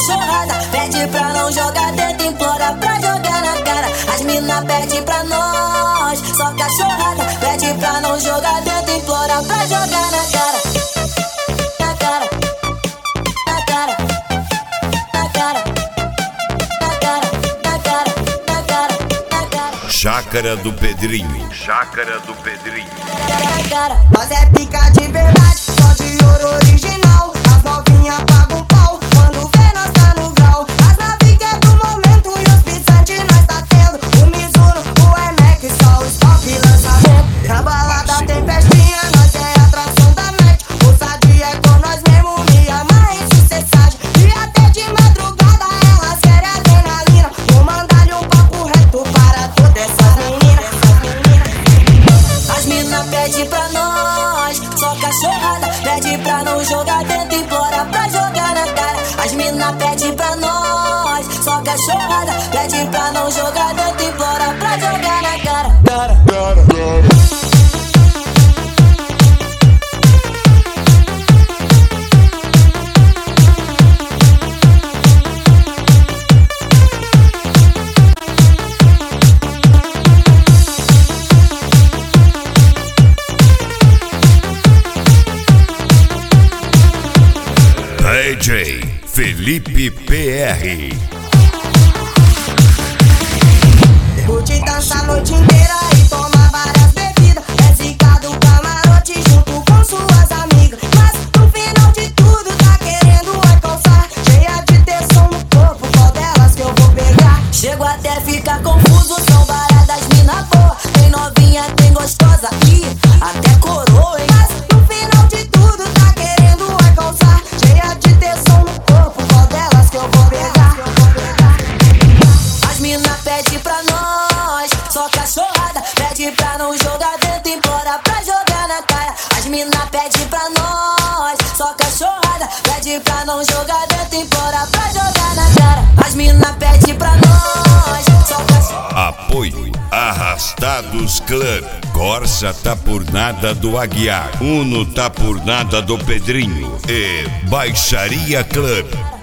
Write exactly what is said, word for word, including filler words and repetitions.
cachorrada pede pra não jogar dentro, implora pra jogar na cara. As mina pede pra nós, só cachorrada pede pra não jogar dentro, implora pra jogar na cara. Na cara, na cara, na cara, na cara, na cara, na cara, na cara. Chácara do Pedrinho, Chácara do Pedrinho. Na cara. Nós é pica de verdade, só de ouro original. As novinhas pagam pau, quando vê nós tá no grau. As naves que é do momento e os pisantes nós tá tendo. O Mizuno, o Air Max, só os top lançamento. Na balada tem festinha, nós é atração da noite. Ousadia é com nós mesmo, me ama em sucessagem. E até de madrugada elas querem adrenalina. Vou mandar-lhe um papo reto para todas essas meninas. As mina pede pra nós, só cachorrada pede pra não jogar dentro, implora pra jogar na cara. As mina pede pra nós, só cachorrada pede pra não jogar dentro, implora pra jogar na cara. Cara, cara, cara. D J Felipe P R. Curte dança a noite inteira e toma várias bebidas. É zica do camarote junto com suas amigas. Mas no final de tudo tá querendo alcançar. Cheia de tensão no corpo, qual delas que eu vou pegar? Chego até ficar confuso, são várias mina boa. Tem novinha, tem gostosa e até coroa, hein? Mas no final de tudo tá querendo alcançar. Cheia de tensão no corpo, qual delas que eu vou pegar? As mina pede pra nós, só cachorrada pede pra não jogar dentro, implora pra jogar na cara. As mina pede pra nós, só cachorrada pede pra não jogar dentro, implora pra jogar na cara. As mina pede pra nós, só cachorrada. Apoio Arrastados Club. Corsa tá por nada do Aguiar. Uno tá por nada do Pedrinho. E Baixaria Club.